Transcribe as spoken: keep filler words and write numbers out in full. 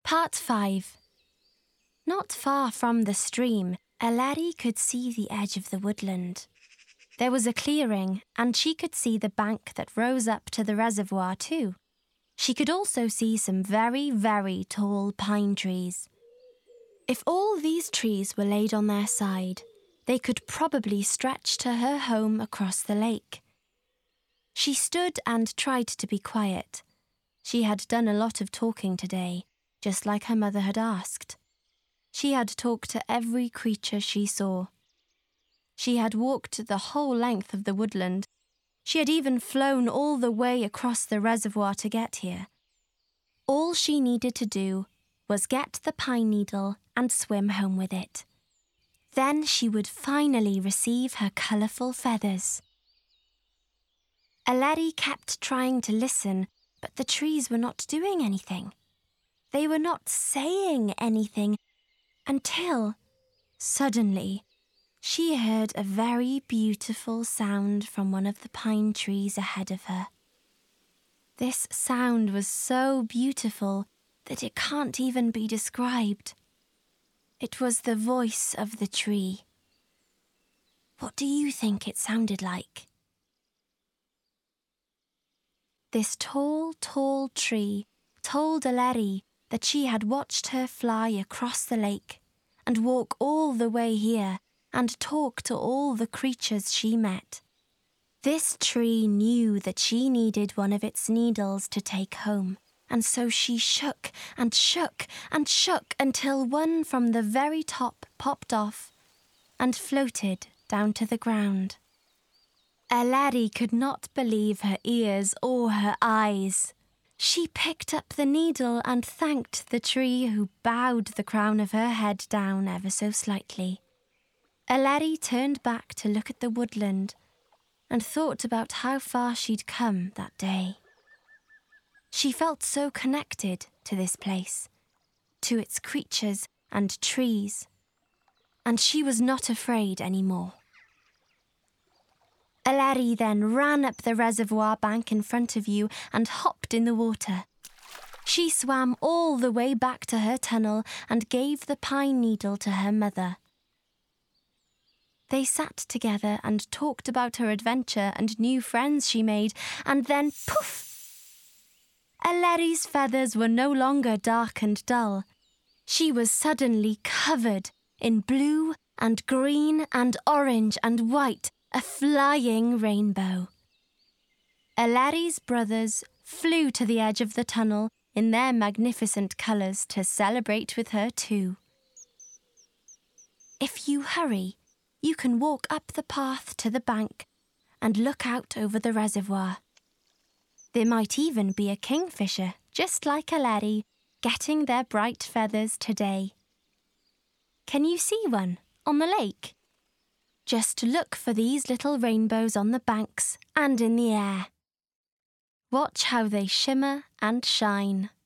Part five. Not far from the stream, Eleri could see the edge of the woodland. There was a clearing, and she could see the bank that rose up to the reservoir too. She could also see some very, very tall pine trees. If all these trees were laid on their side, they could probably stretch to her home across the lake. She stood and tried to be quiet. She had done a lot of talking today, just like her mother had asked. She had talked to every creature she saw. She had walked the whole length of the woodland. She had even flown all the way across the reservoir to get here. All she needed to do was get the pine needle and swim home with it. Then she would finally receive her colourful feathers. Eleri kept trying to listen, but the trees were not doing anything. They were not saying anything until, suddenly, she heard a very beautiful sound from one of the pine trees ahead of her. This sound was so beautiful that it can't even be described. It was the voice of the tree. What do you think it sounded like? This tall, tall tree told Eleri that she had watched her fly across the lake and walk all the way here and talk to all the creatures she met. This tree knew that she needed one of its needles to take home, and so she shook and shook and shook until one from the very top popped off and floated down to the ground. Eleri could not believe her ears or her eyes. She picked up the needle and thanked the tree, who bowed the crown of her head down ever so slightly. Eleri turned back to look at the woodland and thought about how far she'd come that day. She felt so connected to this place, to its creatures and trees, and she was not afraid anymore. Eleri then ran up the reservoir bank in front of you and hopped in the water. She swam all the way back to her tunnel and gave the pine needle to her mother. They sat together and talked about her adventure and new friends she made, and then poof! Eleri's feathers were no longer dark and dull. She was suddenly covered in blue and green and orange and white, a flying rainbow. Eleri's brothers flew to the edge of the tunnel in their magnificent colours to celebrate with her too. If you hurry, you can walk up the path to the bank and look out over the reservoir. There might even be a kingfisher, just like Eleri, getting their bright feathers today. Can you see one on the lake? Just look for these little rainbows on the banks and in the air. Watch how they shimmer and shine.